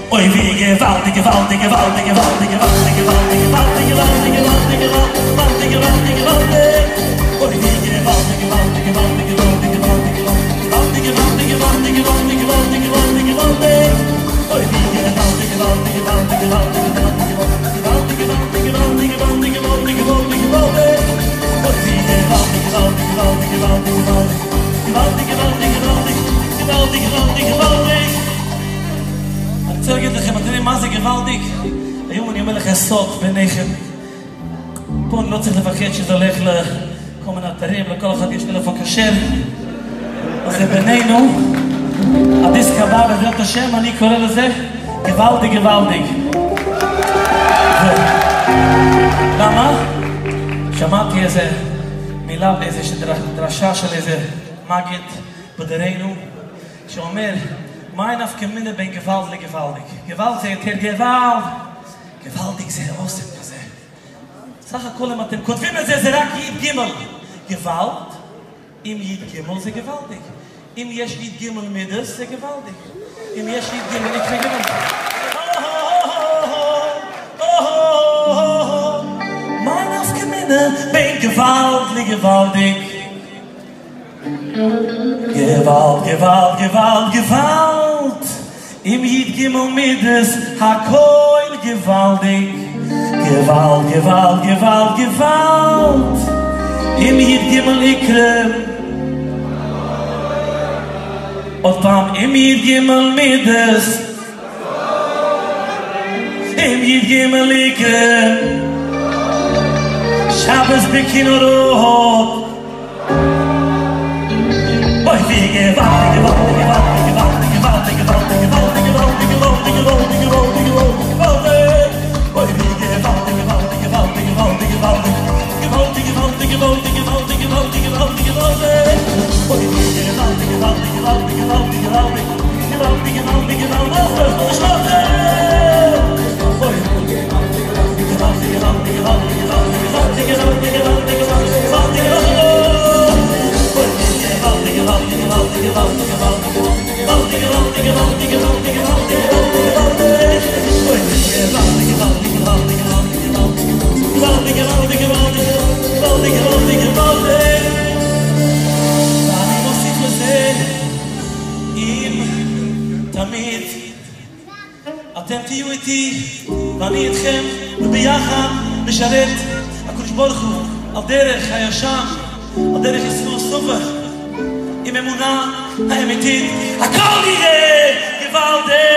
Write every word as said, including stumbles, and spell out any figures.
Oi, wie gewaltig, gewaltig, gewaltig, gewaltig, gewaltig, gewaltig, gewaltig, gewaltig, gewaltig, gewaltig, gewaltig, gewaltig. Oi, wie gewaltig, gewaltig, gewaltig, gewaltig, gewaltig, gewaltig, gewaltig, gewaltig, gewaltig, gewaltig, gewaltig, gewaltig. Oi, wie gewaltig, gewaltig, gewaltig, gewaltig, gewaltig, gewaltig, gewaltig, gewaltig, gewaltig, gewaltig, gewaltig, gewaltig. Oi, wie gewaltig, gewaltig, gewaltig, gewaltig, gewaltig, gewaltig, gewaltig, gewaltig, gewaltig, gewaltig, gewaltig. אני רוצה להגיד לכם, אתם יודעים מה זה גוואלדיק? היום אני אומר לך סוד ביניכם. פה אני לא צריך לבקש שזה הולך לכל מיני אתרים, לכל אחד יש טלפון כשר. אז זה בינינו. הדיסק הבא בעזרת השם, אני קורא לזה גוואלדיק גוואלדיק. למה? שמעתי איזה מילה באיזה דרשה של איזה מגיד בדרנו, שאומר, mein auf Gemeinde bin gewaltig, gewaltig. Gewaltig, der Gewalt. Gewaltig, sehr awesome, כזה. סך הכל אם אתם כותבים את זה, זה רק יד גימל. גוואלט, אם יד גימל זה גוואלדיק. אם יש יד גימל מידס, זה גוואלדיק. אם יש יד גימל, נקרא גימל. mein auf Gemeinde bin gewaltig, gewaltig. Gewalt, Gewalt, Gewalt, Gewalt. Im Yid Gimel Midas hakoil gewaltig. Gewalt, Gewalt, Gewalt, Gewalt. Im Yid Gimel Ikrem. Und dann im Yid Gimel Midas. Im Yid Gimel Ikrem. Shabbos Bekinorot. Oi, wie gewaltig, gewaltig, gewaltig, gewaltig, gewaltig, gewaltig, gewaltig, gewaltig, gewaltig, gewaltig, gewaltig, gewaltig, gewaltig. Oi, wie gewaltig, gewaltig, gewaltig, gewaltig, gewaltig, gewaltig, gewaltig, gewaltig, gewaltig, gewaltig, gewaltig, gewaltig. Oi, wie gewaltig, gewaltig, gewaltig, gewaltig, gewaltig, gewaltig, gewaltig, gewaltig, gewaltig. Oi, gewaltig, gewaltig, gewaltig, gewaltig, gewaltig, gewaltig, gewaltig, gewaltig, gewaltig, gewaltig, gewaltig. Gewaltig, gewaltig, gewaltig, gewaltig, gewaltig, gewaltig, gewaltig, gewaltig, gewaltig, gewaltig, gewaltig. Oi, gewaltig, gewaltig, gewaltig, gewaltig, gewaltig, gewaltig, gewaltig, gewaltig, gewaltig. ואני מוסיף לזה, אם תמיד אתם תהיו איתי ואני איתכם וביחד נשרת הקדוש ברוך הוא על דרך הישר, על דרך ישראל סופר. עם אמונה האמיתית, הכל יהיה גוואלדיק.